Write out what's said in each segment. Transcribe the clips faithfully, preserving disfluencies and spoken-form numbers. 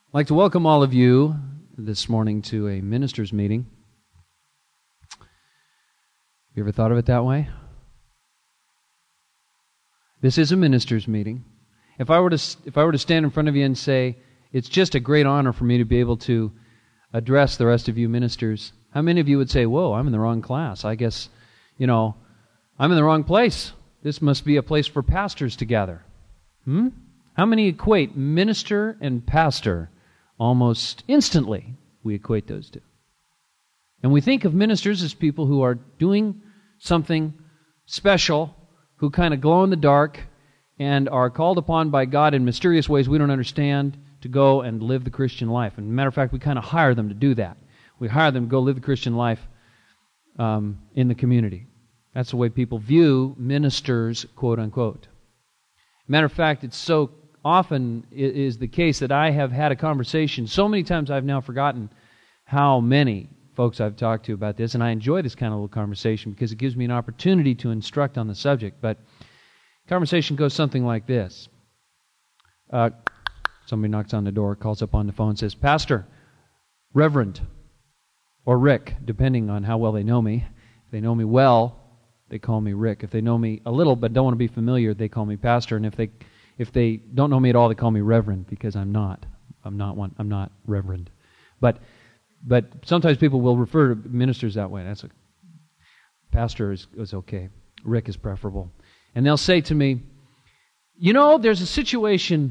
I'd like to welcome all of you this morning to a ministers' meeting. You ever thought of it that way? This is a ministers' meeting. If I were to if I were to stand in front of you and say, it's just a great honor for me to be able to address the rest of you ministers, how many of you would say, whoa, I'm in the wrong class. I guess, you know, I'm in the wrong place. This must be a place for pastors to gather. Hmm? How many equate minister and pastor? Almost instantly, we equate those two. And we think of ministers as people who are doing something special, who kind of glow in the dark, and are called upon by God in mysterious ways we don't understand to go and live the Christian life. And as a matter of fact, we kind of hire them to do that. We hire them to go live the Christian life um, in the community. That's the way people view ministers, quote unquote. Matter of fact, it's so often is the case that I have had a conversation so many times I've now forgotten how many folks I've talked to about this, and I enjoy this kind of little conversation because it gives me an opportunity to instruct on the subject. But conversation goes something like this. Uh, somebody knocks on the door, calls up on the phone, says, Pastor, Reverend, or Rick, depending on how well they know me. If they know me well, they call me Rick. If they know me a little but don't want to be familiar, they call me Pastor. And if they If they don't know me at all, they call me Reverend because I'm not. I'm not one. I'm not Reverend. But but sometimes people will refer to ministers that way. That's a pastor is, is okay. Rick is preferable. And they'll say to me, you know, there's a situation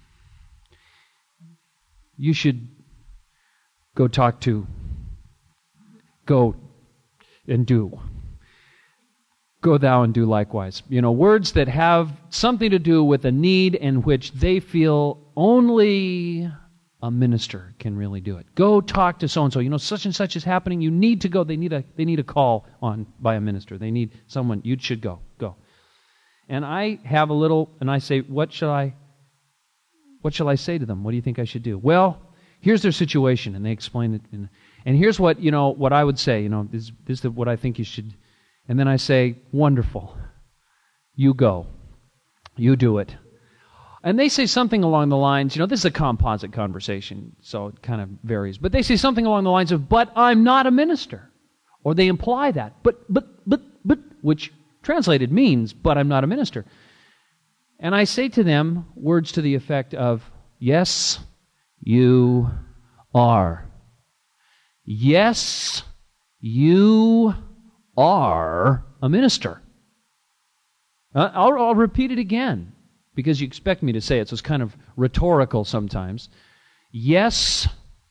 you should go talk to, go and do. Go thou and do likewise. You know, words that have something to do with a need in which they feel only a minister can really do it. Go talk to so-and-so. You know, such and such is happening. You need to go. They need a they need a call on by a minister. They need someone. You should go. Go. And I have a little, and I say, what shall I, what shall I say to them? What do you think I should do? Well, here's their situation, and they explain it. And, and here's what, you know, what I would say. You know, this, this is what I think you should. And then I say, wonderful. You go. You do it. And they say something along the lines, you know, this is a composite conversation, so it kind of varies. But they say something along the lines of, but I'm not a minister. Or they imply that. But, but, but, but, which translated means, but I'm not a minister. And I say to them words to the effect of, yes, you are. Yes, you are a minister. Uh, I'll, I'll repeat it again because you expect me to say it, so it's kind of rhetorical sometimes. Yes,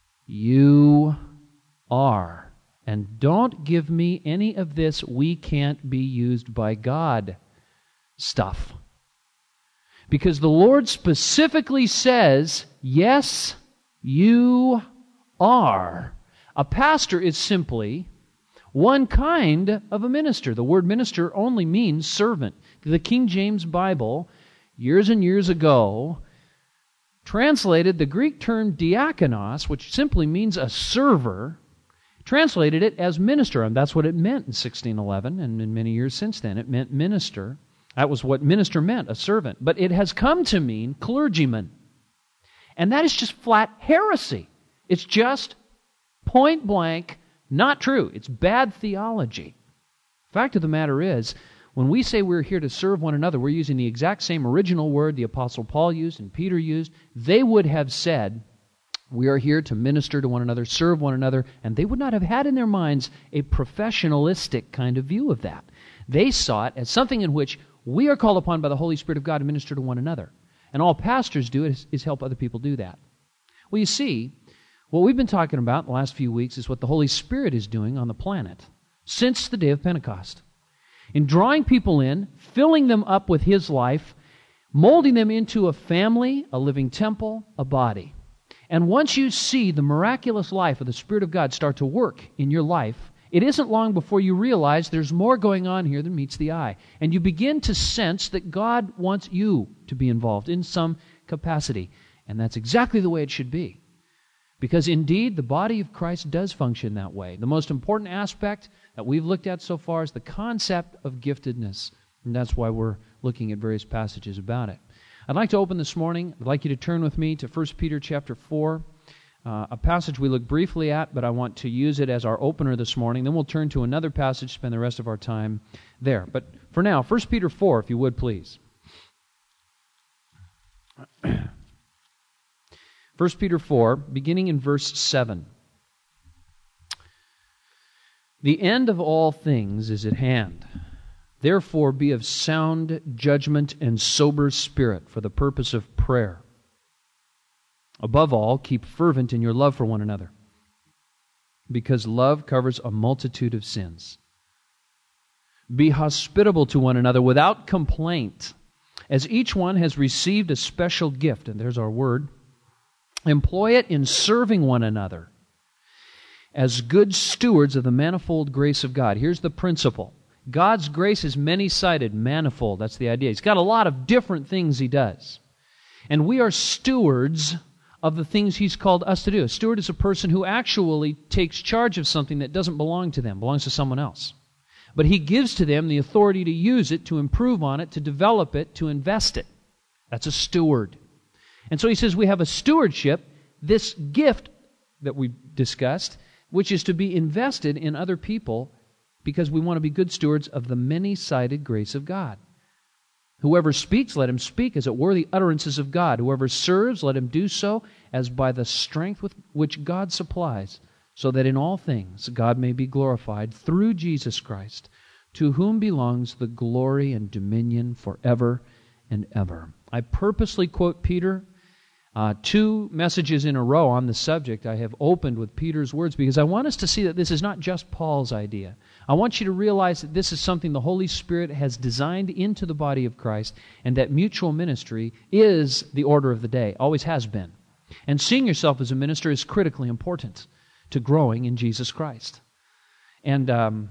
you are. And don't give me any of this we can't be used by God stuff. Because the Lord specifically says, yes, you are. A pastor is simply one kind of a minister. The word minister only means servant. The King James Bible, years and years ago, translated the Greek term diakonos, which simply means a server, translated it as minister, and that's what it meant in sixteen eleven, and in many years since then. It meant minister. That was what minister meant, a servant. But it has come to mean clergyman. And that is just flat heresy. It's just point blank not true. It's bad theology. Fact of the matter is, when we say we're here to serve one another, we're using the exact same original word the Apostle Paul used and Peter used. They would have said, we are here to minister to one another, serve one another, and they would not have had in their minds a professionalistic kind of view of that. They saw it as something in which we are called upon by the Holy Spirit of God to minister to one another. And all pastors do is, is help other people do that. Well, you see, what we've been talking about in the last few weeks is what the Holy Spirit is doing on the planet since the day of Pentecost. In drawing people in, filling them up with His life, molding them into a family, a living temple, a body. And once you see the miraculous life of the Spirit of God start to work in your life, it isn't long before you realize there's more going on here than meets the eye. And you begin to sense that God wants you to be involved in some capacity. And that's exactly the way it should be. Because indeed, the body of Christ does function that way. The most important aspect that we've looked at so far is the concept of giftedness. And that's why we're looking at various passages about it. I'd like to open this morning. I'd like you to turn with me to First Peter chapter four. Uh, a passage we look briefly at, but I want to use it as our opener this morning. Then we'll turn to another passage, spend the rest of our time there. But for now, First Peter four, if you would, please. First Peter four, beginning in verse seven. The end of all things is at hand. Therefore be of sound judgment and sober spirit for the purpose of prayer. Above all, keep fervent in your love for one another, because love covers a multitude of sins. Be hospitable to one another without complaint, as each one has received a special gift, and there's our word. Employ it in serving one another as good stewards of the manifold grace of God. Here's the principle. God's grace is many-sided, manifold. That's the idea. He's got a lot of different things He does. And we are stewards of the things He's called us to do. A steward is a person who actually takes charge of something that doesn't belong to them, belongs to someone else. But he gives to them the authority to use it, to improve on it, to develop it, to invest it. That's a steward. And so he says we have a stewardship, this gift that we've discussed, which is to be invested in other people because we want to be good stewards of the many-sided grace of God. Whoever speaks, let him speak as it were the utterances of God. Whoever serves, let him do so as by the strength with which God supplies, so that in all things God may be glorified through Jesus Christ, to whom belongs the glory and dominion forever and ever. I purposely quote Peter. Uh, two messages in a row on the subject I have opened with Peter's words because I want us to see that this is not just Paul's idea. I want you to realize that this is something the Holy Spirit has designed into the body of Christ, and that mutual ministry is the order of the day, always has been. And seeing yourself as a minister is critically important to growing in Jesus Christ. And um,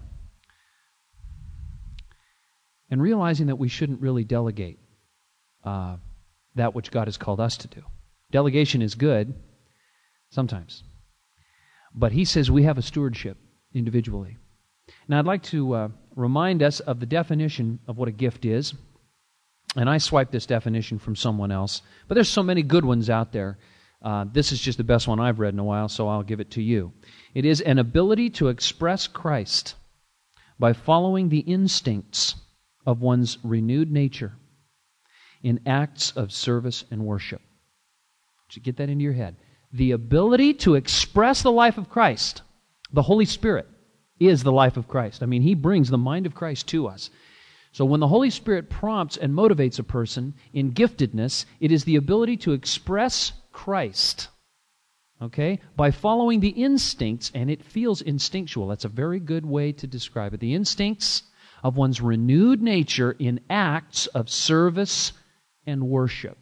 and realizing that we shouldn't really delegate uh, that which God has called us to do. Delegation is good, sometimes. But he says we have a stewardship individually. Now I'd like to uh, remind us of the definition of what a gift is. And I swiped this definition from someone else. But there's so many good ones out there. Uh, this is just the best one I've read in a while, so I'll give it to you. It is an ability to express Christ by following the instincts of one's renewed nature in acts of service and worship. So get that into your head. The ability to express the life of Christ. The Holy Spirit is the life of Christ. I mean, He brings the mind of Christ to us. So when the Holy Spirit prompts and motivates a person in giftedness, it is the ability to express Christ, okay, by following the instincts, and it feels instinctual. That's a very good way to describe it. The instincts of one's renewed nature in acts of service and worship.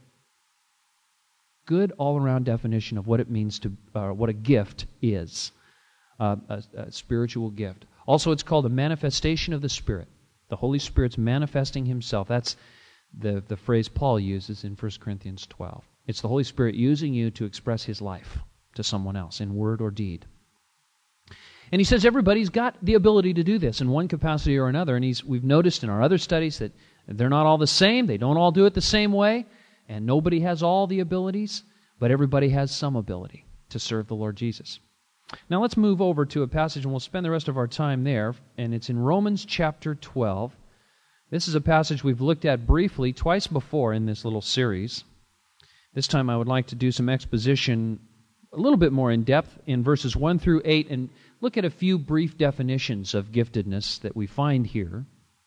Good all-around definition of what it means to, uh, what a gift is, uh, a, a spiritual gift. Also, it's called a manifestation of the Spirit. The Holy Spirit's manifesting Himself. That's the, the phrase Paul uses in First Corinthians twelve. It's the Holy Spirit using you to express His life to someone else in word or deed. And he says everybody's got the ability to do this in one capacity or another. And he's, we've noticed in our other studies that they're not all the same. They don't all do it the same way. And nobody has all the abilities, but everybody has some ability to serve the Lord Jesus. Now let's move over to a passage, and we'll spend the rest of our time there, and it's in Romans chapter twelve. This is a passage we've looked at briefly twice before in this little series. This time I would like to do some exposition a little bit more in depth in verses one through eight and look at a few brief definitions of giftedness that we find here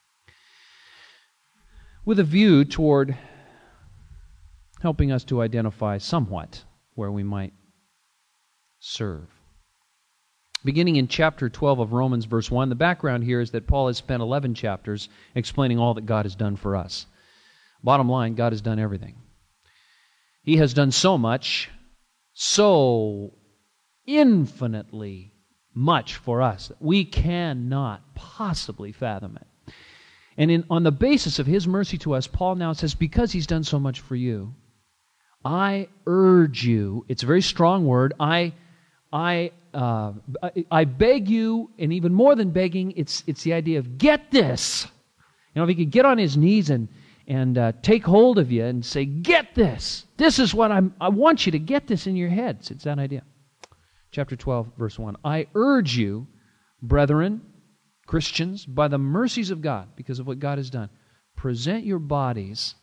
with a view toward helping us to identify somewhat where we might serve. Beginning in chapter twelve of Romans, verse one, the background here is that Paul has spent eleven chapters explaining all that God has done for us. Bottom line, God has done everything. He has done so much, so infinitely much for us that we cannot possibly fathom it. And in, on the basis of His mercy to us, Paul now says, because He's done so much for you, I urge you, it's a very strong word, I I uh, I, I beg you, and even more than begging, it's it's the idea of get this. You know, if he could get on his knees and and uh, take hold of you and say, get this. This is what I'm, I want you to get this in your heads. It's that idea. chapter twelve, verse one. I urge you, brethren, Christians, by the mercies of God, because of what God has done, present your bodies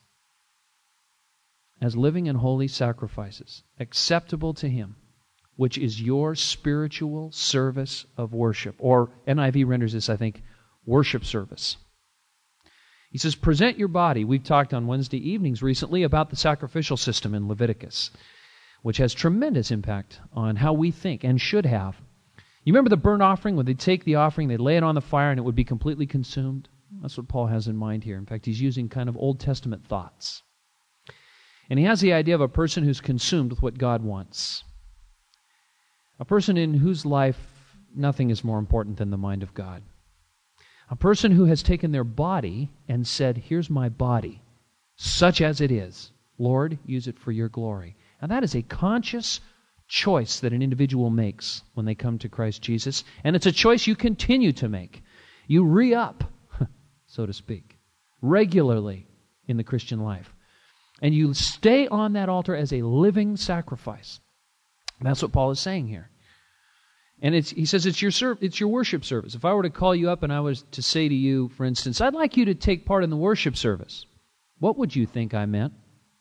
as living and holy sacrifices, acceptable to Him, which is your spiritual service of worship. Or N I V renders this, I think, worship service. He says, present your body. We've talked on Wednesday evenings recently about the sacrificial system in Leviticus, which has tremendous impact on how we think and should have. You remember the burnt offering? When they'd take the offering, they'd lay it on the fire, and it would be completely consumed? That's what Paul has in mind here. In fact, he's using kind of Old Testament thoughts. And he has the idea of a person who's consumed with what God wants. A person in whose life nothing is more important than the mind of God. A person who has taken their body and said, here's my body, such as it is. Lord, use it for your glory. And that is a conscious choice that an individual makes when they come to Christ Jesus. And it's a choice you continue to make. You re-up, so to speak, regularly in the Christian life. And you stay on that altar as a living sacrifice. That's what Paul is saying here. And it's, he says it's your serv- it's your worship service. If I were to call you up and I was to say to you, for instance, I'd like you to take part in the worship service, what would you think I meant?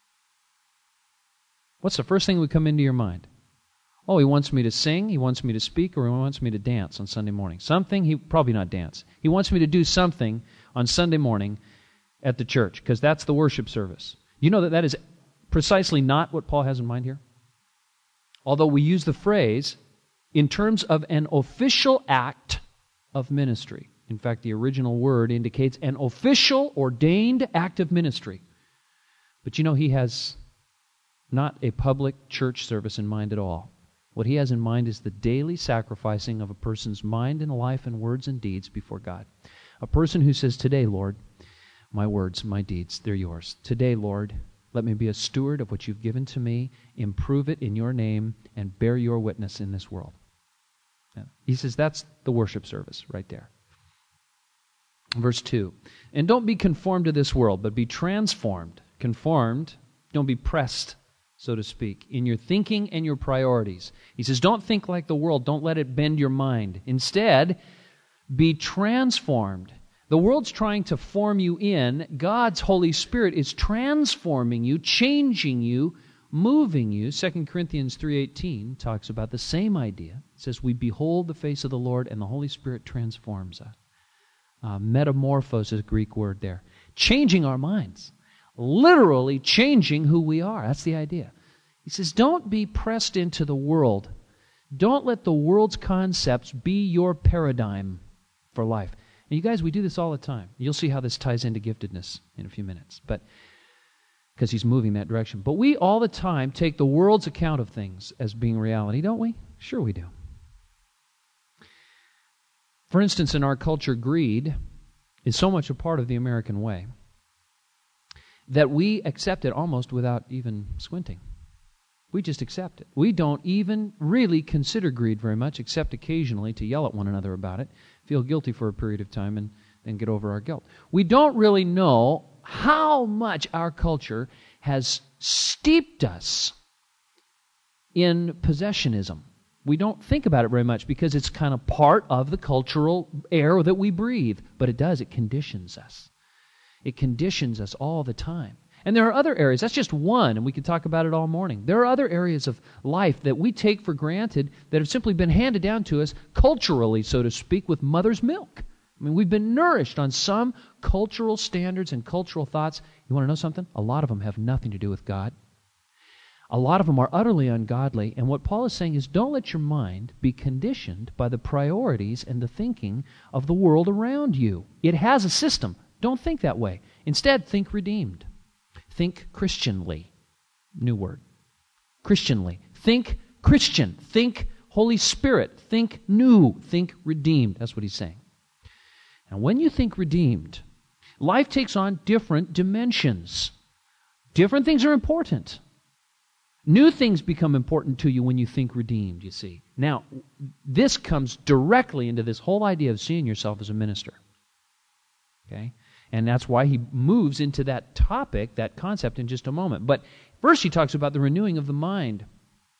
What's the first thing that would come into your mind? Oh, he wants me to sing, he wants me to speak, or he wants me to dance on Sunday morning. Something, he probably not dance. He wants me to do something on Sunday morning at the church, because that's the worship service. You know that that is precisely not what Paul has in mind here? Although we use the phrase in terms of an official act of ministry. In fact, the original word indicates an official, ordained act of ministry. But you know, he has not a public church service in mind at all. What he has in mind is the daily sacrificing of a person's mind and life and words and deeds before God. A person who says, today, Lord, my words, my deeds, they're yours. Today, Lord, let me be a steward of what you've given to me, improve it in your name, and bear your witness in this world. Yeah. He says that's the worship service right there. Verse two, and don't be conformed to this world, but be transformed. Conformed, don't be pressed, so to speak, in your thinking and your priorities. He says don't think like the world, don't let it bend your mind. Instead, be transformed. The world's trying to form you in. God's Holy Spirit is transforming you, changing you, moving you. Second Corinthians three eighteen talks about the same idea. It says, we behold the face of the Lord, and the Holy Spirit transforms us. Uh, metamorphos is a Greek word there. Changing our minds. Literally changing who we are. That's the idea. He says, don't be pressed into the world. Don't let the world's concepts be your paradigm for life. And you guys, we do this all the time. You'll see how this ties into giftedness in a few minutes, but because he's moving that direction. But we all the time take the world's account of things as being reality, don't we? Sure we do. For instance, in our culture, greed is so much a part of the American way that we accept it almost without even squinting. We just accept it. We don't even really consider greed very much, except occasionally to yell at one another about it, feel guilty for a period of time, and then get over our guilt. We don't really know how much our culture has steeped us in possessionism. We don't think about it very much because it's kind of part of the cultural air that we breathe. But it does. It conditions us. It conditions us all the time. And there are other areas. That's just one, and we could talk about it all morning. There are other areas of life that we take for granted that have simply been handed down to us culturally, so to speak, with mother's milk. I mean, we've been nourished on some cultural standards and cultural thoughts. You want to know something? A lot of them have nothing to do with God. A lot of them are utterly ungodly. And what Paul is saying is don't let your mind be conditioned by the priorities and the thinking of the world around you. It has a system. Don't think that way. Instead, think redeemed. Think Christianly. New word. Christianly. Think Christian. Think Holy Spirit. Think new. Think redeemed. That's what he's saying. And when you think redeemed, life takes on different dimensions. Different things are important. New things become important to you when you think redeemed, you see. Now, this comes directly into this whole idea of seeing yourself as a minister. Okay? And that's why he moves into that topic, that concept, in just a moment. But first he talks about the renewing of the mind.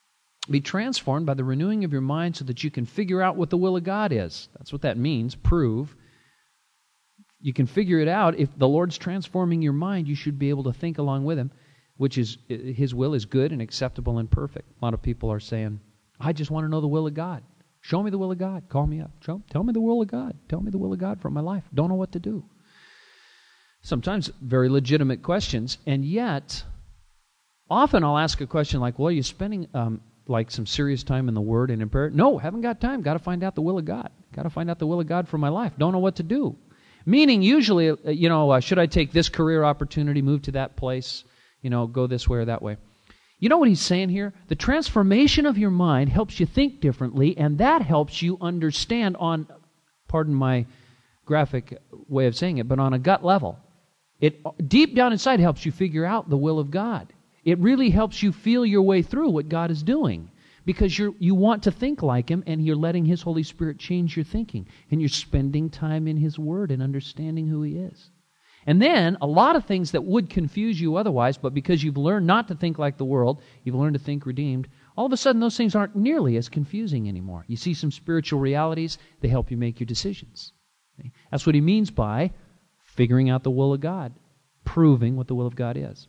Be transformed by the renewing of your mind so that you can figure out what the will of God is. That's what that means, prove. You can figure it out. If the Lord's transforming your mind, you should be able to think along with Him, which is His will is good and acceptable and perfect. A lot of people are saying, I just want to know the will of God. Show me the will of God. Call me up. Show, tell me the will of God. Tell me the will of God for my life. Don't know what to do. Sometimes very legitimate questions, and yet often I'll ask a question like, well, are you spending um, like some serious time in the Word and in prayer? No, haven't got time. Got to find out the will of God. Got to find out the will of God for my life. Don't know what to do. Meaning usually, uh, you know, uh, should I take this career opportunity, move to that place, you know, go this way or that way? You know what he's saying here? The transformation of your mind helps you think differently, and that helps you understand on, pardon my graphic way of saying it, but on a gut level. It deep down inside helps you figure out the will of God. It really helps you feel your way through what God is doing because you you want to think like Him, and you're letting His Holy Spirit change your thinking, and you're spending time in His Word and understanding who He is. And then a lot of things that would confuse you otherwise, but because you've learned not to think like the world, you've learned to think redeemed, all of a sudden those things aren't nearly as confusing anymore. You see some spiritual realities, they help you make your decisions. Okay? That's what he means by figuring out the will of God, proving what the will of God is.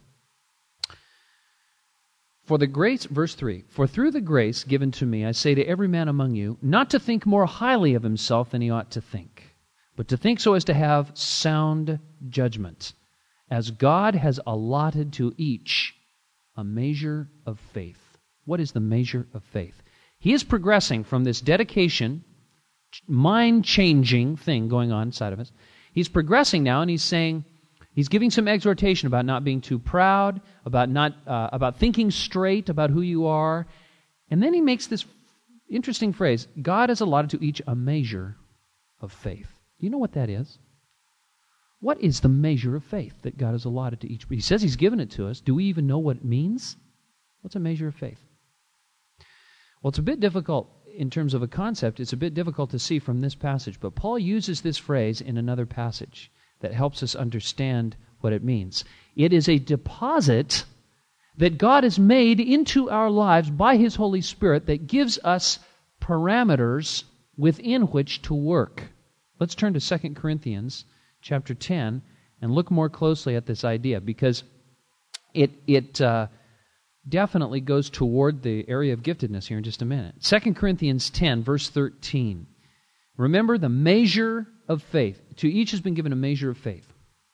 For the grace, verse three, for through the grace given to me, I say to every man among you, not to think more highly of himself than he ought to think, but to think so as to have sound judgment, as God has allotted to each a measure of faith. What is the measure of faith? He is progressing from this dedication, mind-changing thing going on inside of us. He's progressing now, and he's saying, he's giving some exhortation about not being too proud, about not uh, about thinking straight about who you are. And then he makes this interesting phrase, God has allotted to each a measure of faith. Do you know what that is? What is the measure of faith that God has allotted to each? He says He's given it to us. Do we even know what it means? What's a measure of faith? Well, it's a bit difficult in terms of a concept. It's a bit difficult to see from this passage, but Paul uses this phrase in another passage that helps us understand what it means. It is a deposit that God has made into our lives by His Holy Spirit that gives us parameters within which to work. Let's turn to Second Corinthians chapter ten and look more closely at this idea, because it it uh, definitely goes toward the area of giftedness here in just a minute. Second Corinthians ten, verse thirteen. Remember the measure of faith. To each has been given a measure of faith.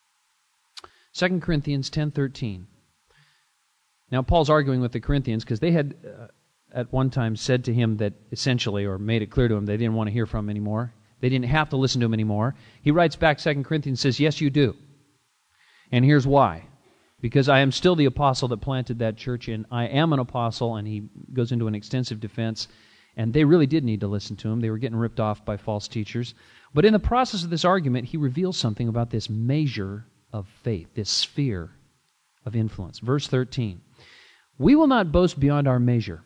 Second Corinthians ten thirteen. Now, Paul's arguing with the Corinthians because they had uh, at one time said to him that essentially, or made it clear to him, they didn't want to hear from him anymore. They didn't have to listen to him anymore. He writes back Second Corinthians and says, yes, you do. And here's why. Because I am still the apostle that planted that church, and I am an apostle, and he goes into an extensive defense. And they really did need to listen to him. They were getting ripped off by false teachers. But in the process of this argument, he reveals something about this measure of faith, this sphere of influence. Verse thirteen. We will not boast beyond our measure,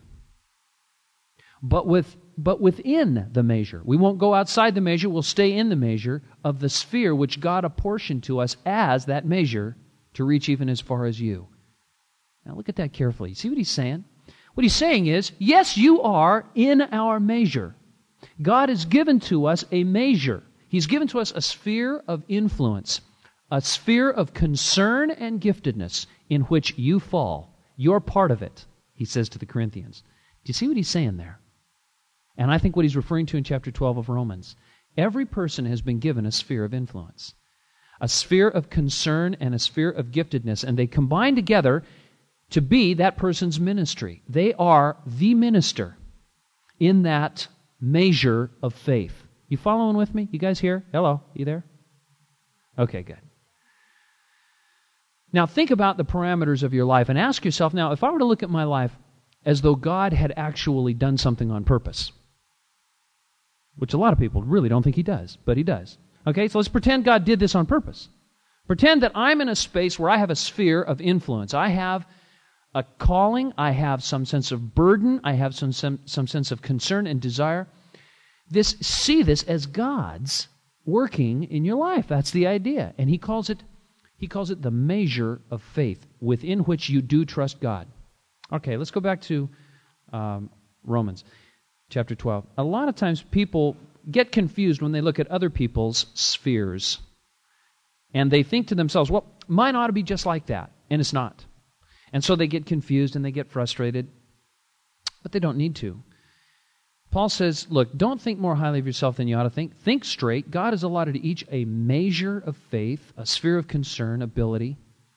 but with but within the measure. We won't go outside the measure. We'll stay in the measure of the sphere which God apportioned to us as that measure to reach even as far as you. Now look at that carefully. See what he's saying? What he's saying is, yes, you are in our measure. God has given to us a measure. He's given to us a sphere of influence, a sphere of concern and giftedness in which you fall. You're part of it, he says to the Corinthians. Do you see what he's saying there? And I think what he's referring to in chapter twelve of Romans. Every person has been given a sphere of influence, a sphere of concern and a sphere of giftedness, and they combine together to be that person's ministry. They are the minister in that measure of faith. You following with me? You guys here? Hello? You there? Okay, good. Now think about the parameters of your life and ask yourself, now, if I were to look at my life as though God had actually done something on purpose, which a lot of people really don't think He does, but He does. Okay, so let's pretend God did this on purpose. Pretend that I'm in a space where I have a sphere of influence. I have a calling, I have some sense of burden, I have some, some, some sense of concern and desire. This, see this as God's working in your life. That's the idea. And He calls it, He calls it the measure of faith within which you do trust God. Okay, let's go back to um, Romans chapter twelve. A lot of times people get confused when they look at other people's spheres. And they think to themselves, well, mine ought to be just like that. And it's not. And so they get confused and they get frustrated. But they don't need to. Paul says, look, don't think more highly of yourself than you ought to think. Think straight. God has allotted to each a measure of faith, a sphere of concern, ability.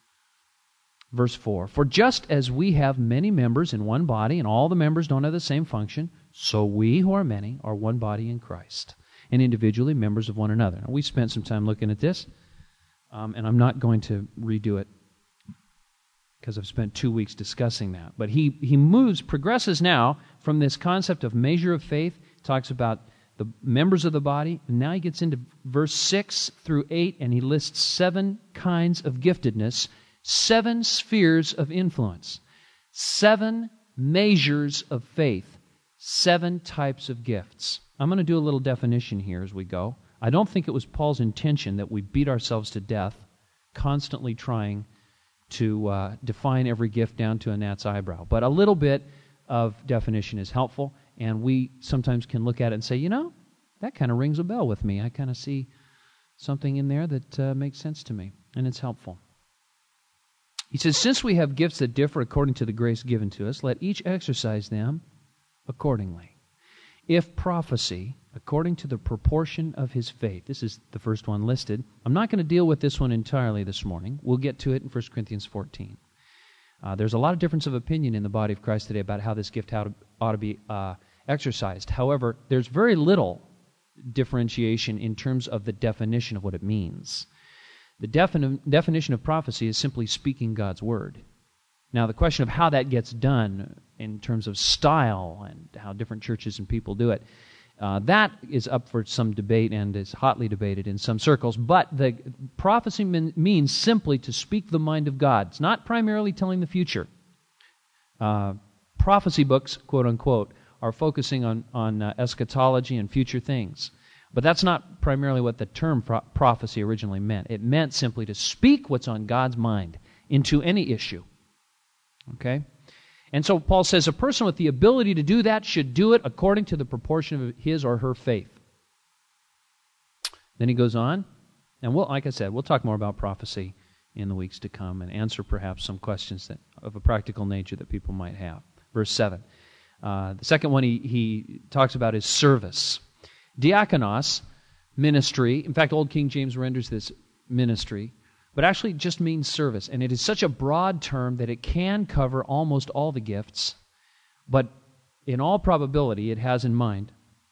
Verse four, for just as we have many members in one body, and all the members don't have the same function, so we who are many are one body in Christ, and individually members of one another. Now, we spent some time looking at this, um, and I'm not going to redo it because I've spent two weeks discussing that. But he, he moves, progresses now from this concept of measure of faith, talks about the members of the body, and now he gets into verse six through eight, and he lists seven kinds of giftedness, seven spheres of influence, seven measures of faith, seven types of gifts. I'm going to do a little definition here as we go. I don't think it was Paul's intention that we beat ourselves to death constantly trying to uh, define every gift down to a gnat's eyebrow. But a little bit of definition is helpful, and we sometimes can look at it and say, you know, that kind of rings a bell with me. I kind of see something in there that uh, makes sense to me, and it's helpful. He says, since we have gifts that differ according to the grace given to us, let each exercise them accordingly. If prophecy, according to the proportion of his faith. This is the first one listed. I'm not going to deal with this one entirely this morning. We'll get to it in First Corinthians fourteen. Uh, there's a lot of difference of opinion in the body of Christ today about how this gift ought to, ought to be uh, exercised. However, there's very little differentiation in terms of the definition of what it means. The defini- definition of prophecy is simply speaking God's word. Now, the question of how that gets done in terms of style and how different churches and people do it, uh, that is up for some debate and is hotly debated in some circles. But the prophecy mean, means simply to speak the mind of God. It's not primarily telling the future. Uh, prophecy books, quote unquote, are focusing on, on uh, eschatology and future things. But that's not primarily what the term pro- prophecy originally meant. It meant simply to speak what's on God's mind into any issue. Okay? And so Paul says a person with the ability to do that should do it according to the proportion of his or her faith. Then he goes on, and we'll, like I said, we'll talk more about prophecy in the weeks to come and answer perhaps some questions that, of a practical nature that people might have. Verse seven. Uh, the second one he, he talks about is service. Diakonos, ministry. In fact, Old King James renders this ministry, but actually just means service. And it is such a broad term that it can cover almost all the gifts, but in all probability it has in mind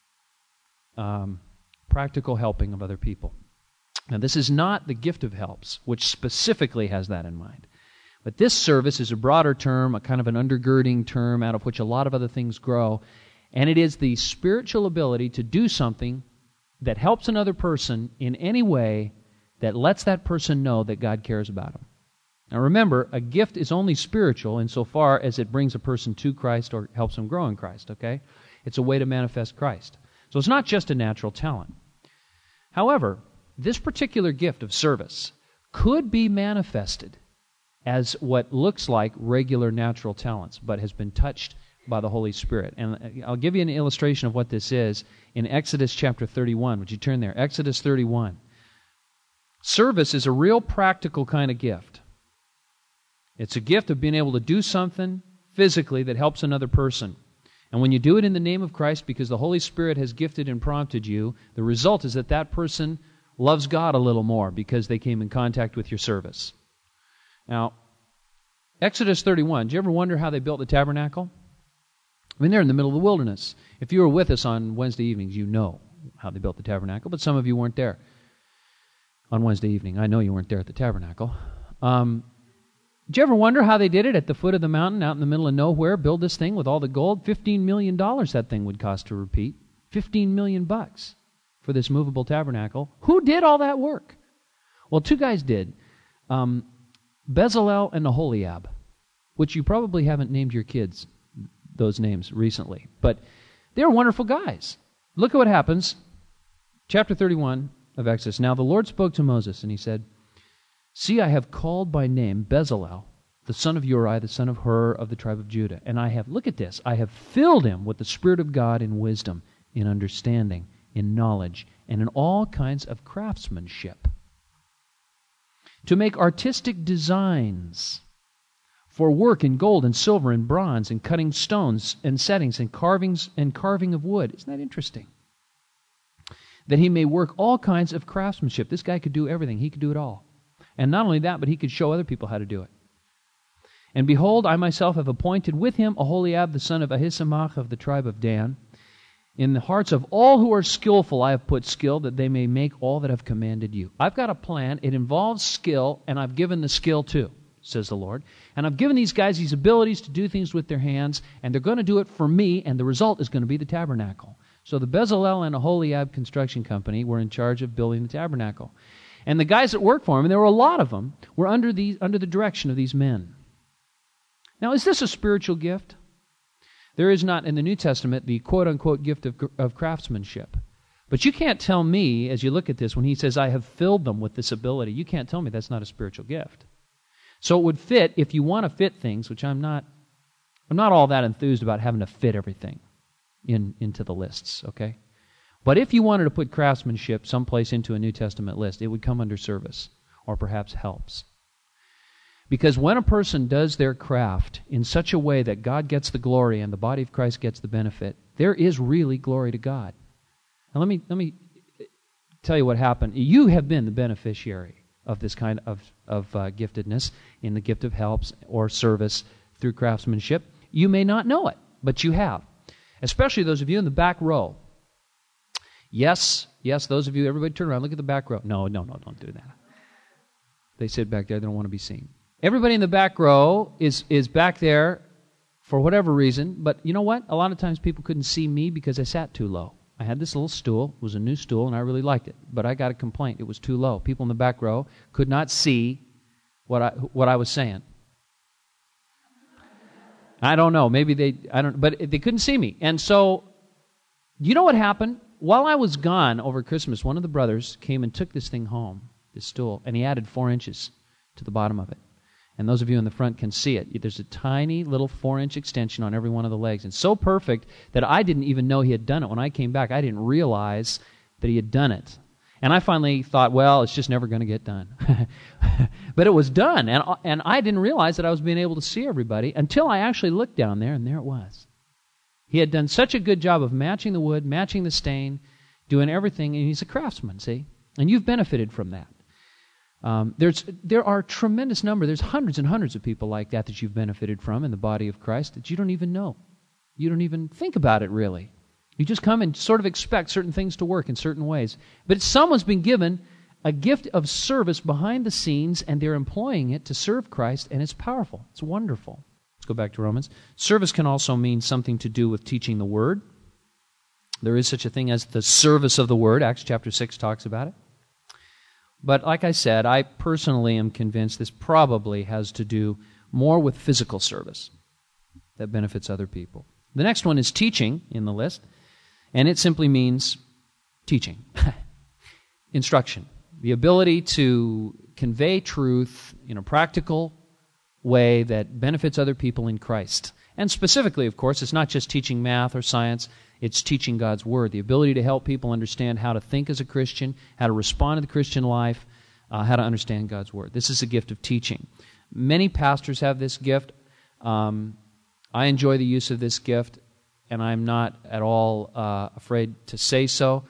um, practical helping of other people. Now, this is not the gift of helps, which specifically has that in mind. But this service is a broader term, a kind of an undergirding term out of which a lot of other things grow, and it is the spiritual ability to do something that helps another person in any way that lets that person know that God cares about them. Now remember, a gift is only spiritual insofar as it brings a person to Christ or helps them grow in Christ, okay? It's a way to manifest Christ. So it's not just a natural talent. However, this particular gift of service could be manifested as what looks like regular natural talents, but has been touched by the Holy Spirit. And I'll give you an illustration of what this is in Exodus chapter thirty-one. Would you turn there? Exodus thirty-one. Service is a real practical kind of gift. It's a gift of being able to do something physically that helps another person. And when you do it in the name of Christ because the Holy Spirit has gifted and prompted you, the result is that that person loves God a little more because they came in contact with your service. Now, Exodus thirty-one, do you ever wonder how they built the tabernacle? I mean, they're in the middle of the wilderness. If you were with us on Wednesday evenings, you know how they built the tabernacle, but some of you weren't there on Wednesday evening. I know you weren't there at the tabernacle. Um, did you ever wonder how they did it at the foot of the mountain, out in the middle of nowhere, build this thing with all the gold? fifteen million dollars that thing would cost to repeat. fifteen million bucks for this movable tabernacle. Who did all that work? Well, two guys did. Um, Bezalel and Aholiab, which you probably haven't named your kids those names recently. But they're wonderful guys. Look at what happens. Chapter thirty-one of Exodus. Now the Lord spoke to Moses, and he said, "See, I have called by name Bezalel, the the son of Uri, the son of Hur, of the tribe of Judah. And I have, look at this, I have filled him with the Spirit of God in wisdom, in understanding, in knowledge, and in all kinds of craftsmanship, to make artistic designs for work in gold and silver and bronze and cutting stones and settings and carvings and carving of wood. Isn't that interesting? That he may work all kinds of craftsmanship. This guy could do everything. He could do it all. And not only that, but he could show other people how to do it. And behold, I myself have appointed with him Aholiab, the son of Ahisamach of the tribe of Dan. In the hearts of all who are skillful I have put skill, that they may make all that I've commanded you. I've got a plan. It involves skill, and I've given the skill too, says the Lord. And I've given these guys these abilities to do things with their hands, and they're going to do it for me, and the result is going to be the tabernacle. So the Bezalel and Aholiab Construction Company were in charge of building the tabernacle. And the guys that worked for him, and there were a lot of them, were under the, under the direction of these men. Now, is this a spiritual gift? There is not in the New Testament the quote-unquote gift of, of craftsmanship. But you can't tell me, as you look at this, when he says, I have filled them with this ability, you can't tell me that's not a spiritual gift. So it would fit, if you want to fit things, which I'm not, I'm not all that enthused about having to fit everything in into the lists, okay? But if you wanted to put craftsmanship someplace into a New Testament list, it would come under service, or perhaps helps. Because when a person does their craft in such a way that God gets the glory and the body of Christ gets the benefit, there is really glory to God. Now let me let me tell you what happened. You have been the beneficiary of this kind of, of uh, giftedness in the gift of helps or service through craftsmanship. You may not know it, but you have. Especially those of you in the back row. Yes, yes, those of you, everybody turn around, look at the back row. No, no, no, don't do that. They sit back there, they don't want to be seen. Everybody in the back row is, is back there for whatever reason, but you know what? A lot of times people couldn't see me because I sat too low. I had this little stool, it was a new stool, and I really liked it, but I got a complaint, it was too low. People in the back row could not see what I, what I was saying. I don't know, maybe they, I don't, but they couldn't see me. And so, you know what happened? While I was gone over Christmas, one of the brothers came and took this thing home, this stool, and he added four inches to the bottom of it. And those of you in the front can see it. There's a tiny little four-inch extension on every one of the legs. It's so perfect that I didn't even know he had done it. When I came back, I didn't realize that he had done it. And I finally thought, well, it's just never going to get done. But it was done, and, and I didn't realize that I was being able to see everybody until I actually looked down there, and there it was. He had done such a good job of matching the wood, matching the stain, doing everything, and he's a craftsman, see? And you've benefited from that. Um, there's there are a tremendous number, there's hundreds and hundreds of people like that that you've benefited from in the body of Christ that you don't even know. You don't even think about it, really. You just come and sort of expect certain things to work in certain ways. But someone's been given a gift of service behind the scenes, and they're employing it to serve Christ, and it's powerful. It's wonderful. Let's go back to Romans. Service can also mean something to do with teaching the Word. There is such a thing as the service of the Word. Acts chapter six talks about it. But like I said, I personally am convinced this probably has to do more with physical service that benefits other people. The next one is teaching in the list, and it simply means teaching, instruction, the ability to convey truth in a practical way that benefits other people in Christ. And specifically, of course, it's not just teaching math or science, it's teaching God's Word, the ability to help people understand how to think as a Christian, how to respond to the Christian life, uh, how to understand God's Word. This is a gift of teaching. Many pastors have this gift. Um, I enjoy the use of this gift, and I'm not at all uh, afraid to say so,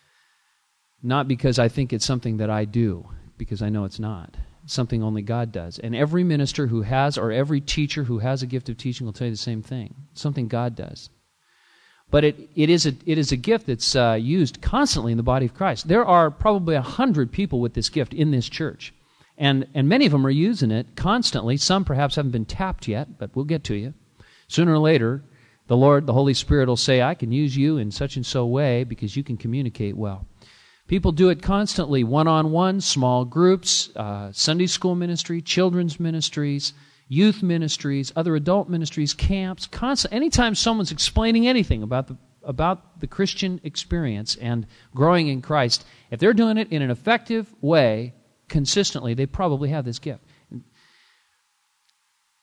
not because I think it's something that I do, because I know it's not. It's something only God does. And every minister who has, or every teacher who has a gift of teaching will tell you the same thing. It's something God does. But it, it is a it is a gift that's uh, used constantly in the body of Christ. There are probably a hundred people with this gift in this church, and and many of them are using it constantly. Some perhaps haven't been tapped yet, but we'll get to you. Sooner or later, the Lord, the Holy Spirit, will say, "I can use you in such and so way because you can communicate well." People do it constantly, one-on-one, small groups, uh, Sunday school ministry, children's ministries, youth ministries, other adult ministries, camps, constant. Anytime someone's explaining anything about the about the Christian experience and growing in Christ, if they're doing it in an effective way, consistently, they probably have this gift.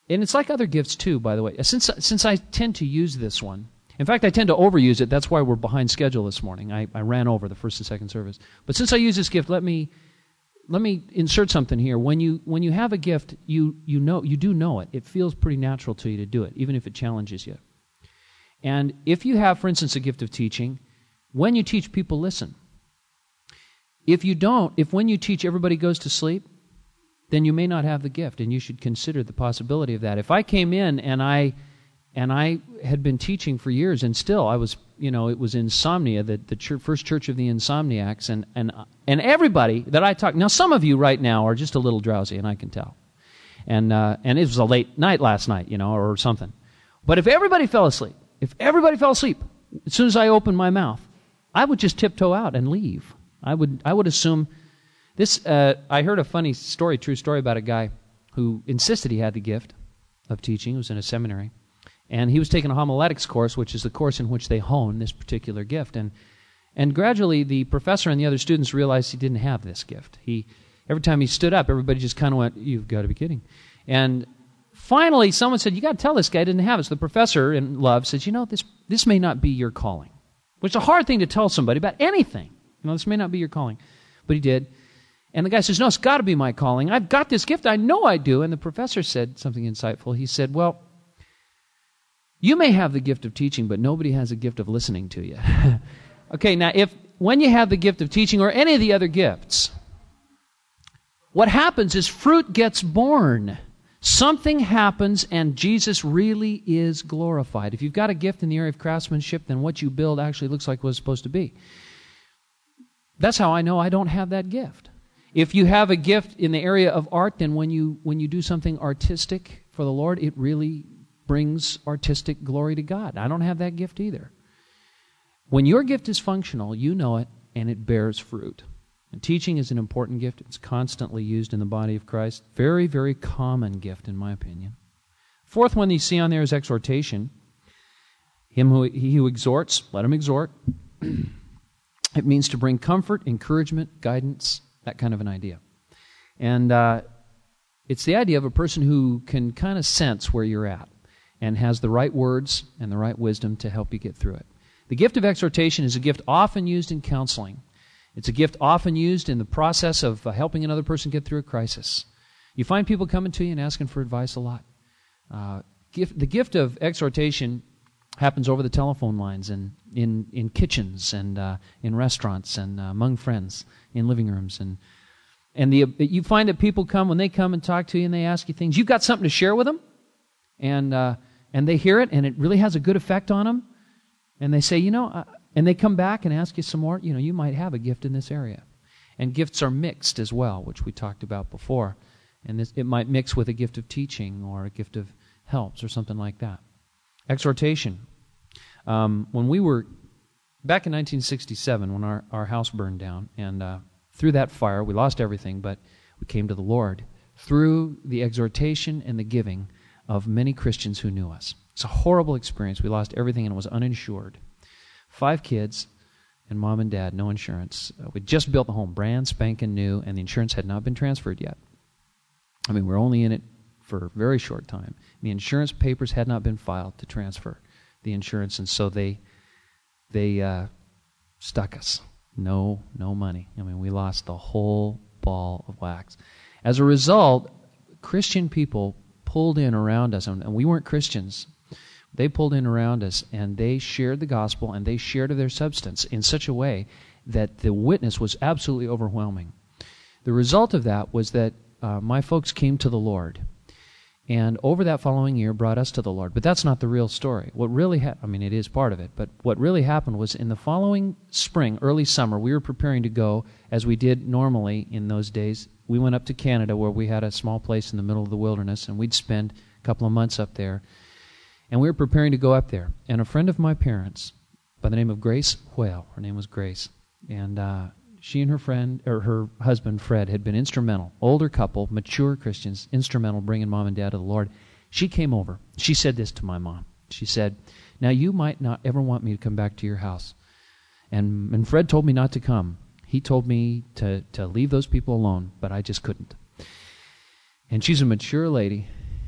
and it's like other gifts too, by the way. Since since I tend to use this one, in fact, I tend to overuse it. That's why we're behind schedule this morning. I, I ran over the first and second service. But since I use this gift, let me let me insert something here. When you when you have a gift, you you know you do know it. It feels pretty natural to you to do it, even if it challenges you. And if you have, for instance, a gift of teaching, when you teach, people listen. If you don't, if when you teach everybody goes to sleep, then you may not have the gift, and you should consider the possibility of that. If I came in and I and I had been teaching for years, and still I was, you know, it was insomnia, the, the church, first church of the insomniacs, and, and, and everybody that I talked, now some of you right now are just a little drowsy, and I can tell. And, uh, and it was a late night last night, you know, or something. But if everybody fell asleep, if everybody fell asleep, as soon as I opened my mouth, I would just tiptoe out and leave. I would I would assume this. Uh, I heard a funny story, true story, about a guy who insisted he had the gift of teaching. He was in a seminary, and he was taking a homiletics course, which is the course in which they hone this particular gift. And and gradually, the professor and the other students realized he didn't have this gift. He every time he stood up, everybody just kind of went, "You've got to be kidding!" And finally, someone said, "You got to tell this guy didn't have it." So the professor, in love, says, "You know, this this may not be your calling," which is a hard thing to tell somebody about anything. You know, this may not be your calling. But he did. And the guy says, "No, it's got to be my calling. I've got this gift. I know I do." And the professor said something insightful. He said, "Well, you may have the gift of teaching, but nobody has a gift of listening to you." Okay, now, if when you have the gift of teaching or any of the other gifts, what happens is fruit gets born. Something happens, and Jesus really is glorified. If you've got a gift in the area of craftsmanship, then what you build actually looks like what it's supposed to be. That's how I know I don't have that gift. If you have a gift in the area of art, then when you when you do something artistic for the Lord, it really brings artistic glory to God. I don't have that gift either. When your gift is functional, you know it, and it bears fruit. And teaching is an important gift. It's constantly used in the body of Christ. Very, very common gift, in my opinion. Fourth one you see on there is exhortation. Him who he who exhorts, let him exhort. It means to bring comfort, encouragement, guidance, that kind of an idea. And uh, it's the idea of a person who can kind of sense where you're at and has the right words and the right wisdom to help you get through it. The gift of exhortation is a gift often used in counseling. It's a gift often used in the process of uh, helping another person get through a crisis. You find people coming to you and asking for advice a lot. Uh, gift, the gift of exhortation happens over the telephone lines and in, in kitchens and uh, in restaurants and uh, among friends, in living rooms. And and the you find that people come, when they come and talk to you and they ask you things, you've got something to share with them, and uh, and they hear it, and it really has a good effect on them. And they say, you know, uh, and they come back and ask you some more, you know, you might have a gift in this area. And gifts are mixed as well, which we talked about before. And this, it might mix with a gift of teaching or a gift of helps or something like that. Exhortation. Um, when we were, back in nineteen sixty-seven, when our, our house burned down, and uh, through that fire, we lost everything, but we came to the Lord through the exhortation and the giving of many Christians who knew us. It's a horrible experience. We lost everything and it was uninsured. Five kids and mom and dad, no insurance. Uh, we just built the home, brand spanking new, and the insurance had not been transferred yet. I mean, we're only in it for a very short time. The insurance papers had not been filed to transfer the insurance, and so they they uh, stuck us. No, no money. I mean, we lost the whole ball of wax. As a result, Christian people pulled in around us, and we weren't Christians. They pulled in around us, and they shared the gospel, and they shared of their substance in such a way that the witness was absolutely overwhelming. The result of that was that uh, my folks came to the Lord, and over that following year brought us to the Lord. But that's not the real story. What really happened, I mean, it is part of it, but what really happened was in the following spring, early summer, we were preparing to go, as we did normally in those days. We went up to Canada, where we had a small place in the middle of the wilderness, and we'd spend a couple of months up there. And we were preparing to go up there. And a friend of my parents, by the name of Grace Whale, her name was Grace, and uh, she and her friend, or her husband, Fred, had been instrumental, older couple, mature Christians, instrumental bringing mom and dad to the Lord. She came over. She said this to my mom. She said, "Now, you might not ever want me to come back to your house. And, and Fred told me not to come. He told me to, to leave those people alone, but I just couldn't." And she's a mature lady,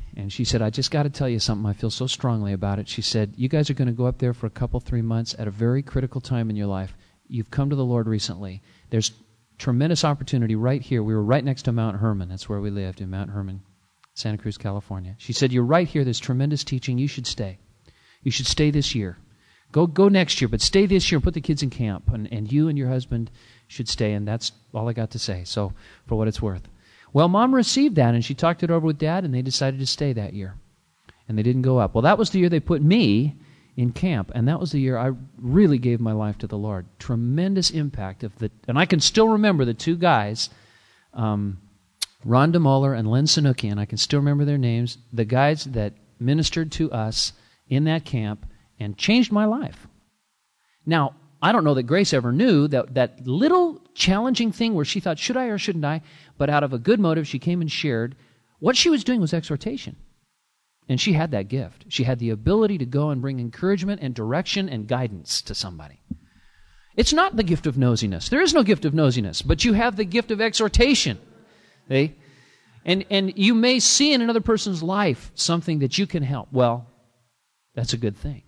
And she said, I just got to tell you something. I feel so strongly about it. She said, you guys are going to go up there for a couple, three months at a very critical time in your life. You've come to the Lord recently. There's tremendous opportunity right here. We were right next to Mount Hermon. That's where we lived, in Mount Hermon, Santa Cruz, California. She said, you're right here. There's tremendous teaching. You should stay. You should stay this year. Go go next year, but stay this year and put the kids in camp. And, and you and your husband should stay. And that's all I got to say, so for what it's worth. Well, Mom received that, and she talked it over with Dad, and they decided to stay that year. And they didn't go up. Well, that was the year they put me in camp, and that was the year I really gave my life to the Lord. Tremendous impact of the, and I can still remember the two guys, um, Rhonda Muller and Len Sanukian. I can still remember their names. The guys that ministered to us in that camp and changed my life. Now, I don't know that Grace ever knew that that little challenging thing where she thought, should I or shouldn't I? But out of a good motive, she came and shared. What she was doing was exhortation. And she had that gift. She had the ability to go and bring encouragement and direction and guidance to somebody. It's not the gift of nosiness. There is no gift of nosiness, but you have the gift of exhortation. See? And, and you may see in another person's life something that you can help. Well, that's a good thing.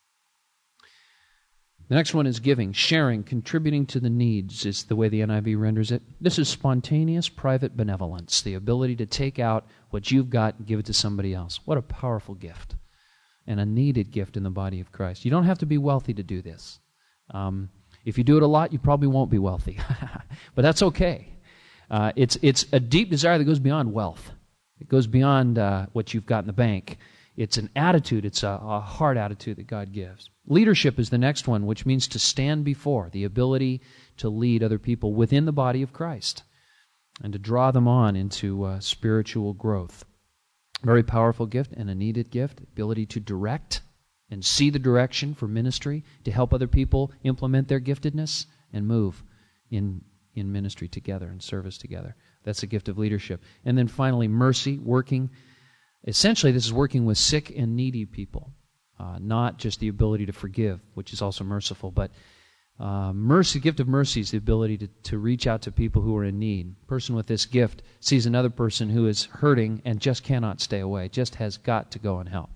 The next one is giving, sharing, contributing to the needs is the way the N I V renders it. This is spontaneous private benevolence, the ability to take out what you've got and give it to somebody else. What a powerful gift and a needed gift in the body of Christ. You don't have to be wealthy to do this. Um, if you do it a lot, you probably won't be wealthy. But that's okay. Uh, it's, it's a deep desire that goes beyond wealth. It goes beyond uh, what you've got in the bank. It's an attitude. It's a, a heart attitude that God gives. Leadership is the next one, which means to stand before, the ability to lead other people within the body of Christ and to draw them on into uh, spiritual growth. Very powerful gift and a needed gift, ability to direct and see the direction for ministry, to help other people implement their giftedness and move in, in ministry together and service together. That's a gift of leadership. And then finally, mercy, working. Essentially, this is working with sick and needy people, uh, not just the ability to forgive, which is also merciful, but uh, mercy, gift of mercy is the ability to, to reach out to people who are in need. A person with this gift sees another person who is hurting and just cannot stay away, just has got to go and help.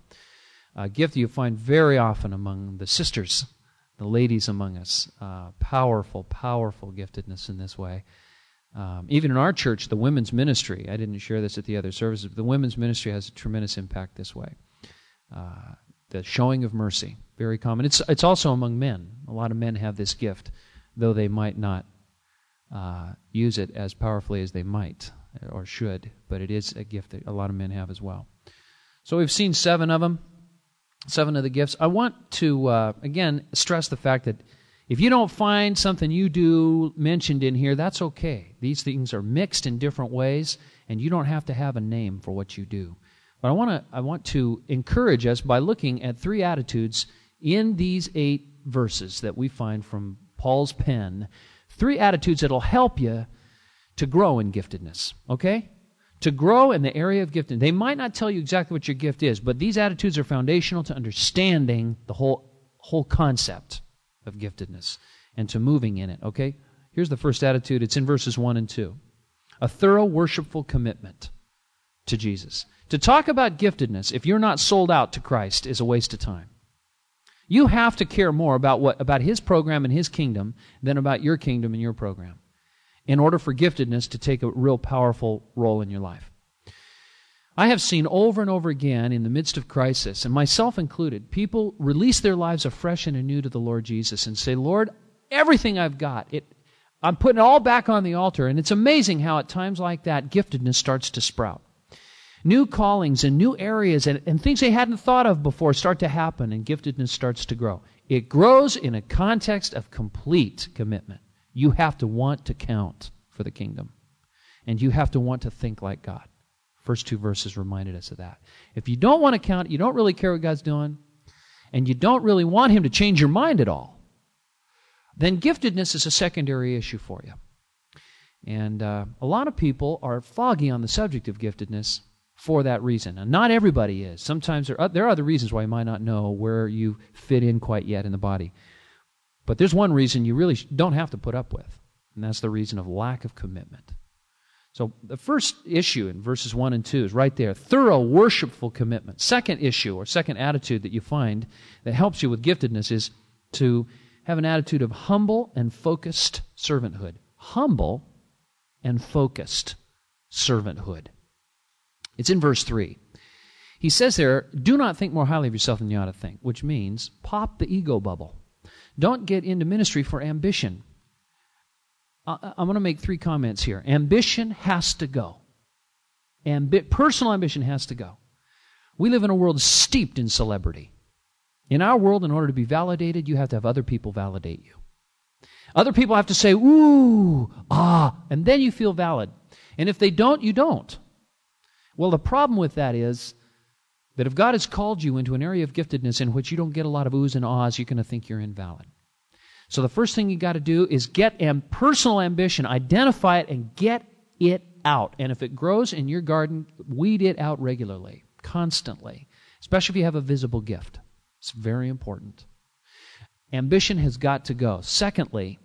A gift you find very often among the sisters, the ladies among us. Uh, powerful, powerful giftedness in this way. Um, even in our church, the women's ministry, I didn't share this at the other services, but the women's ministry has a tremendous impact this way. Uh, the showing of mercy, very common. It's it's also among men. A lot of men have this gift, though they might not uh, use it as powerfully as they might or should, but it is a gift that a lot of men have as well. So we've seen seven of them, seven of the gifts. I want to, uh, again, stress the fact that if you don't find something you do mentioned in here, that's okay. These things are mixed in different ways, and you don't have to have a name for what you do. But I want to I want to encourage us by looking at three attitudes in these eight verses that we find from Paul's pen. Three attitudes that will help you to grow in giftedness, okay? To grow in the area of giftedness. They might not tell you exactly what your gift is, but these attitudes are foundational to understanding the whole whole concept of giftedness and to moving in it, okay? Here's the first attitude. It's in verses one and two. A thorough worshipful commitment to Jesus. To talk about giftedness, if you're not sold out to Christ, is a waste of time. You have to care more about what about His program and His kingdom than about your kingdom and your program in order for giftedness to take a real powerful role in your life. I have seen over and over again in the midst of crisis, and myself included, people release their lives afresh and anew to the Lord Jesus and say, Lord, everything I've got, it, I'm putting it all back on the altar. And it's amazing how at times like that, giftedness starts to sprout. New callings and new areas and, and things they hadn't thought of before start to happen, and giftedness starts to grow. It grows in a context of complete commitment. You have to want to count for the kingdom, and you have to want to think like God. First two verses reminded us of that. If you don't want to count, you don't really care what God's doing, and you don't really want Him to change your mind at all, then giftedness is a secondary issue for you. And uh, a lot of people are foggy on the subject of giftedness for that reason. And not everybody is. Sometimes there are, there are other reasons why you might not know where you fit in quite yet in the body. But there's one reason you really don't have to put up with, and that's the reason of lack of commitment. So the first issue in verses one and two is right there, thorough worshipful commitment. Second issue or second attitude that you find that helps you with giftedness is to have an attitude of humble and focused servanthood. Humble and focused servanthood. It's in verse three. He says there, do not think more highly of yourself than you ought to think, which means pop the ego bubble. Don't get into ministry for ambition. I'm going to make three comments here. Ambition has to go. Ambi- personal ambition has to go. We live in a world steeped in celebrity. In our world, in order to be validated, you have to have other people validate you. Other people have to say, ooh, ah, and then you feel valid. And if they don't, you don't. Well, the problem with that is that if God has called you into an area of giftedness in which you don't get a lot of oohs and ahs, you're going to think you're invalid. So the first thing you got to do is get am- personal ambition, identify it, and get it out. And if it grows in your garden, weed it out regularly, constantly, especially if you have a visible gift. It's very important. Ambition has got to go. Secondly,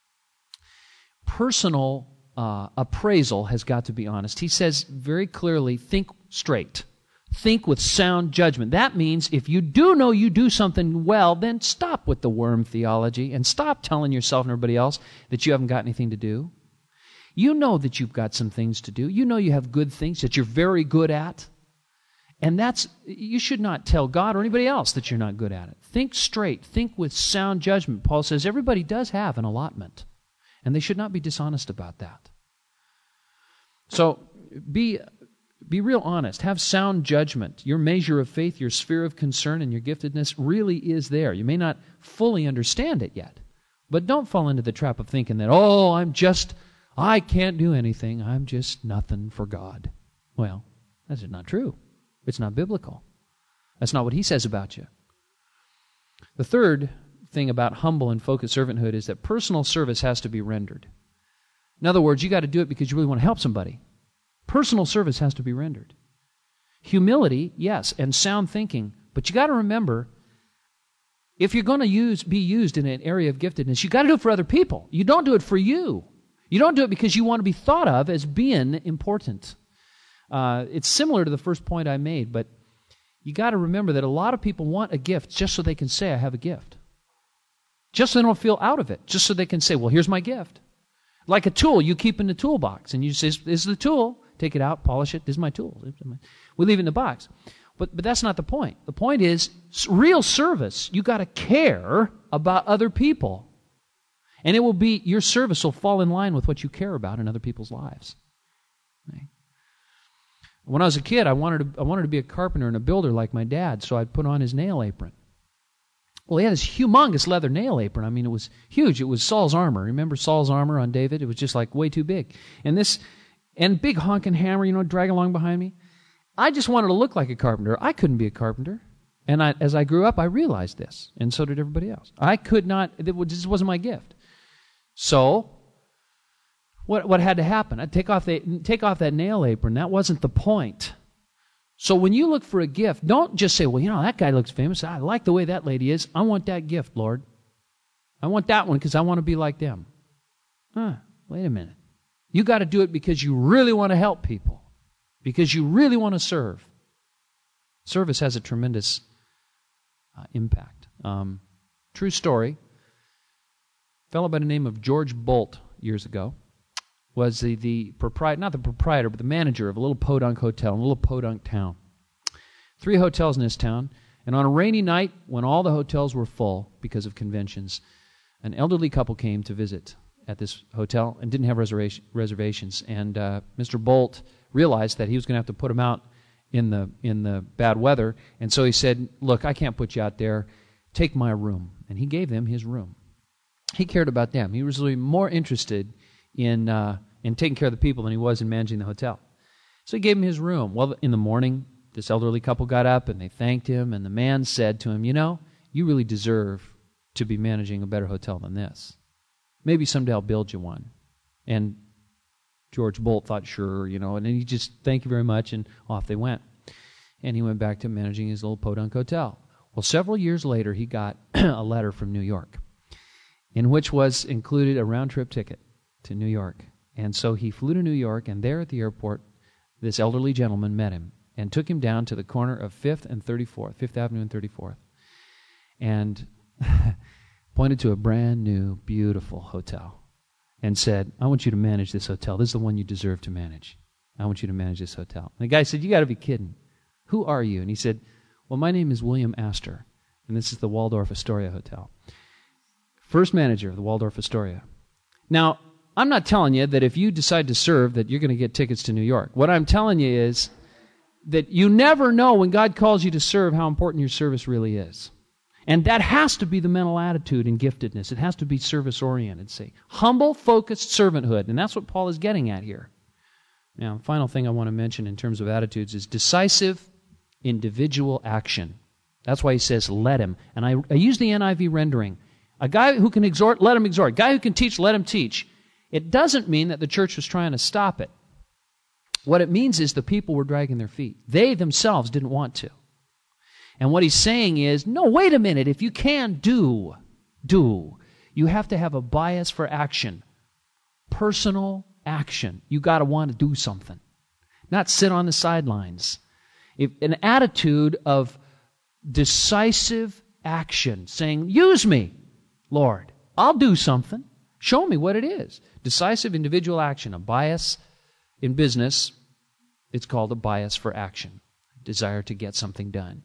personal uh, appraisal has got to be honest. He says very clearly, think straight. Think with sound judgment. That means if you do know you do something well, then stop with the worm theology and stop telling yourself and everybody else that you haven't got anything to do. You know that you've got some things to do. You know you have good things that you're very good at. And that's, you should not tell God or anybody else that you're not good at it. Think straight. Think with sound judgment. Paul says everybody does have an allotment, and they should not be dishonest about that. So be... Be real honest. Have sound judgment. Your measure of faith, your sphere of concern, and your giftedness really is there. You may not fully understand it yet, but don't fall into the trap of thinking that, oh, I'm just, I can't do anything. I'm just nothing for God. Well, that's not true. It's not biblical. That's not what he says about you. The third thing about humble and focused servanthood is that personal service has to be rendered. In other words, you got to do it because you really want to help somebody. Personal service has to be rendered. Humility, yes, and sound thinking. But you got to remember, if you're going to use be used in an area of giftedness, you got to do it for other people. You don't do it for you. You don't do it because you want to be thought of as being important. Uh, it's similar to the first point I made, but you got to remember that a lot of people want a gift just so they can say, I have a gift. Just so they don't feel out of it. Just so they can say, well, here's my gift. Like a tool you keep in the toolbox, and you say, this is the tool. Take it out, polish it. This is my tool. We leave it in the box. But, but that's not the point. The point is, real service, you got to care about other people. And it will be, your service will fall in line with what you care about in other people's lives. Okay? When I was a kid, I wanted to, I wanted to be a carpenter and a builder like my dad, so I'd put on his nail apron. Well, he had this humongous leather nail apron. I mean, it was huge. It was Saul's armor. Remember Saul's armor on David? It was just like way too big. And this... And big honking hammer, you know, drag along behind me. I just wanted to look like a carpenter. I couldn't be a carpenter. And I, as I grew up, I realized this. And so did everybody else. I could not, it just wasn't my gift. So, what what had to happen? I'd take off, the, take off that nail apron. That wasn't the point. So when you look for a gift, don't just say, well, you know, that guy looks famous. I like the way that lady is. I want that gift, Lord. I want that one because I want to be like them. Huh, wait a minute. You got to do it because you really want to help people, because you really want to serve. Service has a tremendous uh, impact. Um, true story. A fellow by the name of George Bolt years ago was the, the proprietor, not the proprietor, but the manager of a little podunk hotel in a little podunk town. Three hotels in this town, and on a rainy night when all the hotels were full because of conventions, an elderly couple came to visit at this hotel and didn't have reservation, reservations. And uh, Mister Bolt realized that he was going to have to put them out in the in the bad weather. And so he said, look, I can't put you out there. Take my room. And he gave them his room. He cared about them. He was really more interested in uh, in taking care of the people than he was in managing the hotel. So he gave him his room. Well, in the morning, this elderly couple got up and they thanked him. And the man said to him, you know, you really deserve to be managing a better hotel than this. Maybe someday I'll build you one. And George Bolt thought, sure, you know, and then he just, thank you very much, and off they went. And he went back to managing his little podunk hotel. Well, several years later, he got a letter from New York, in which was included a round-trip ticket to New York And so he flew to New York, and there at the airport, this elderly gentleman met him and took him down to the corner of fifth and thirty-fourth, fifth Avenue and thirty-fourth, and pointed to a brand new, beautiful hotel and said, I want you to manage this hotel. This is the one you deserve to manage. I want you to manage this hotel. And the guy said, you got to be kidding. Who are you? And he said, well, my name is William Astor, and this is the Waldorf Astoria Hotel. First manager of the Waldorf Astoria. Now, I'm not telling you that if you decide to serve that you're going to get tickets to New York. What I'm telling you is that you never know when God calls you to serve how important your service really is. And that has to be the mental attitude in giftedness. It has to be service-oriented, see. Humble, focused servanthood. And that's what Paul is getting at here. Now, the final thing I want to mention in terms of attitudes is decisive individual action. That's why he says, let him. And I, I use the N I V rendering. A guy who can exhort, let him exhort. A guy who can teach, let him teach. It doesn't mean that the church was trying to stop it. What it means is the people were dragging their feet. They themselves didn't want to. And what he's saying is, no, wait a minute. If you can do, do. You have to have a bias for action. Personal action. You got to want to do something. Not sit on the sidelines. If, an attitude of decisive action, saying, use me, Lord. I'll do something. Show me what it is. Decisive individual action. A bias in business, it's called a bias for action. Desire to get something done.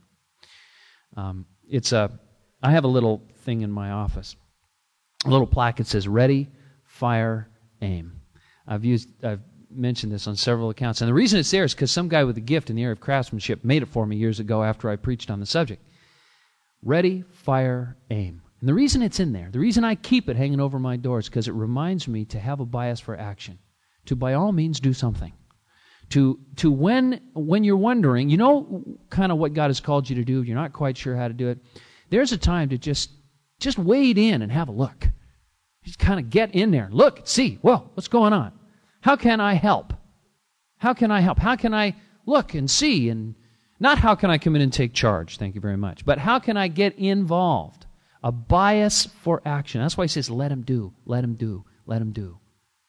Um, it's a. I have a little thing in my office. A little plaque that says, ready, fire, aim. I've used, I've mentioned this on several accounts. And the reason it's there is because some guy with a gift in the area of craftsmanship made it for me years ago after I preached on the subject. Ready, fire, aim. And the reason it's in there, the reason I keep it hanging over my door is because it reminds me to have a bias for action. To by all means do something. To to when when you're wondering, you know kind of what God has called you to do, you're not quite sure how to do it, there's a time to just just wade in and have a look. Just kind of get in there. Look, see, well, what's going on? How can I help? How can I help? How can I look and see? And not how can I come in and take charge, thank you very much, but how can I get involved? A bias for action. That's why he says, let him do, let him do, let him do.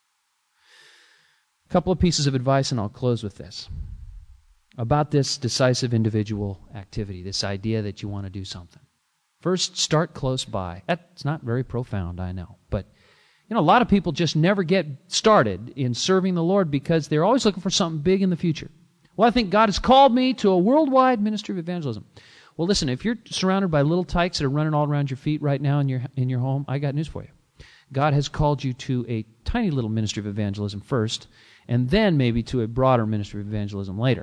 A couple of pieces of advice, and I'll close with this. About this decisive individual activity, this idea that you want to do something. First, start close by. That's not very profound, I know. But, you know, a lot of people just never get started in serving the Lord because they're always looking for something big in the future. Well, I think God has called me to a worldwide ministry of evangelism. Well, listen, if you're surrounded by little tykes that are running all around your feet right now in your in your home, I got news for you. God has called you to a tiny little ministry of evangelism first, and then maybe to a broader ministry of evangelism later.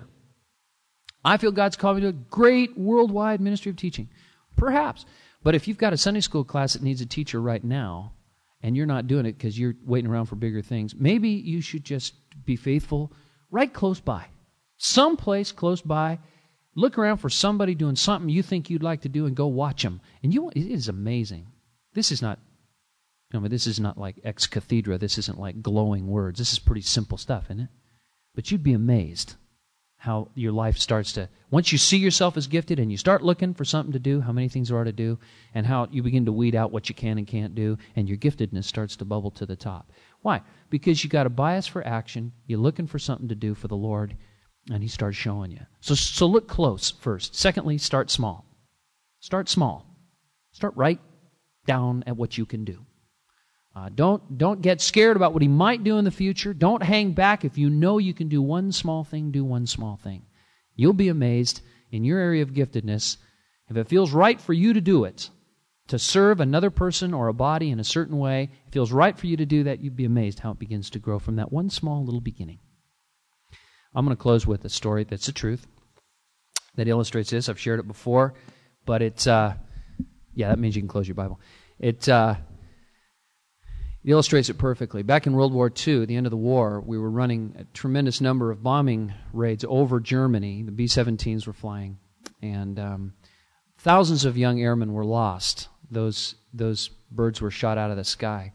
I feel God's called me to a great worldwide ministry of teaching. Perhaps. But if you've got a Sunday school class that needs a teacher right now, and you're not doing it because you're waiting around for bigger things, maybe you should just be faithful right close by. Someplace close by. Look around for somebody doing something you think you'd like to do and go watch them. And you, it is amazing. This is not, I mean, this is not like ex cathedra. This isn't like glowing words. This is pretty simple stuff, isn't it? But you'd be amazed how your life starts to, once you see yourself as gifted and you start looking for something to do, how many things there are to do, and how you begin to weed out what you can and can't do, and your giftedness starts to bubble to the top. Why? Because you got a bias for action, you're looking for something to do for the Lord, and He starts showing you. So, so look close first. Secondly, start small. Start small. Start right down at what you can do. Uh, don't don't get scared about what He might do in the future. Don't hang back. If you know you can do one small thing, do one small thing. You'll be amazed in your area of giftedness. If it feels right for you to do it, to serve another person or a body in a certain way, it feels right for you to do that, you'd be amazed how it begins to grow from that one small little beginning. I'm going to close with a story that's the truth that illustrates this. I've shared it before, but it's, uh, yeah, that means you can close your Bible. It, uh, it illustrates it perfectly. Back in World War Two, at the end of the war, we were running a tremendous number of bombing raids over Germany. The B seventeens were flying, and um, thousands of young airmen were lost. Those those birds were shot out of the sky.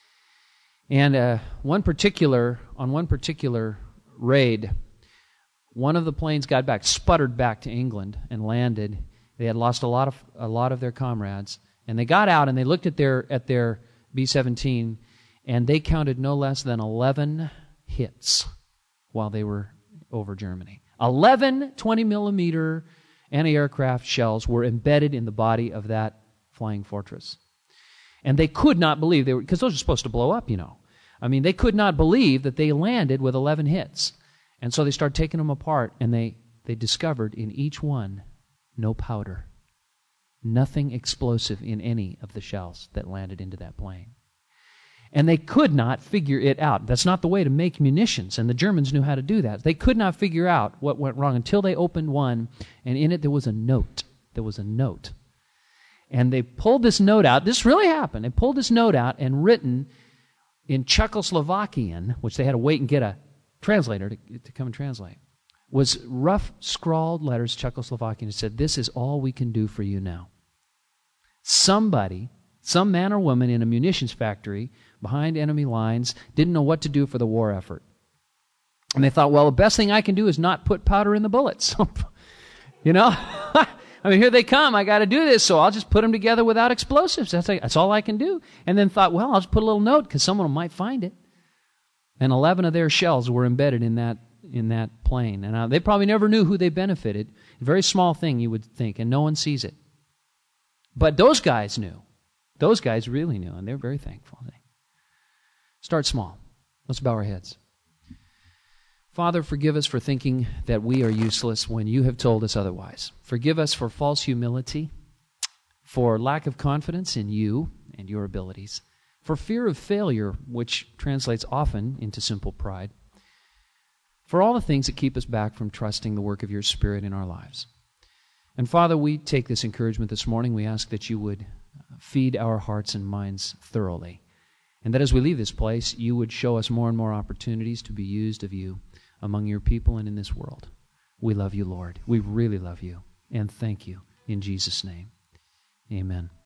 And uh, one particular, on one particular raid, one of the planes got back, sputtered back to England and landed. They had lost a lot of a lot of their comrades, and they got out and they looked at their at their B seventeen, And they counted no less than eleven hits while they were over Germany. eleven twenty millimeter anti-aircraft shells were embedded in the body of that flying fortress. And they could not believe, they were, because those are supposed to blow up, you know. I mean, they could not believe that they landed with eleven hits. And so they started taking them apart, and they, they discovered in each one no powder. Nothing explosive in any of the shells that landed into that plane. And they could not figure it out. That's not the way to make munitions, and the Germans knew how to do that. They could not figure out what went wrong until they opened one, and in it there was a note. There was a note. And they pulled this note out. This really happened. They pulled this note out and written in Czechoslovakian, which they had to wait and get a translator to, to come and translate, was rough scrawled letters, Czechoslovakian. It said, "This is all we can do for you now." Somebody, some man or woman in a munitions factory behind enemy lines didn't know what to do for the war effort. And they thought, well, the best thing I can do is not put powder in the bullets. You know? I mean, here they come. I got to do this, so I'll just put them together without explosives. That's, like, that's all I can do. And then thought, well, I'll just put a little note because someone might find it. And eleven of their shells were embedded in that in that plane. And uh, they probably never knew who they benefited. A very small thing, you would think, and no one sees it. But those guys knew. Those guys really knew, and they're very thankful. Start small. Let's bow our heads. Father, forgive us for thinking that we are useless when you have told us otherwise. Forgive us for false humility, for lack of confidence in you and your abilities, for fear of failure, which translates often into simple pride, for all the things that keep us back from trusting the work of your Spirit in our lives. And Father, we take this encouragement this morning. We ask that you would feed our hearts and minds thoroughly, and that as we leave this place, you would show us more and more opportunities to be used of you among your people and in this world. We love you, Lord. We really love you, and thank you in Jesus' name. Amen.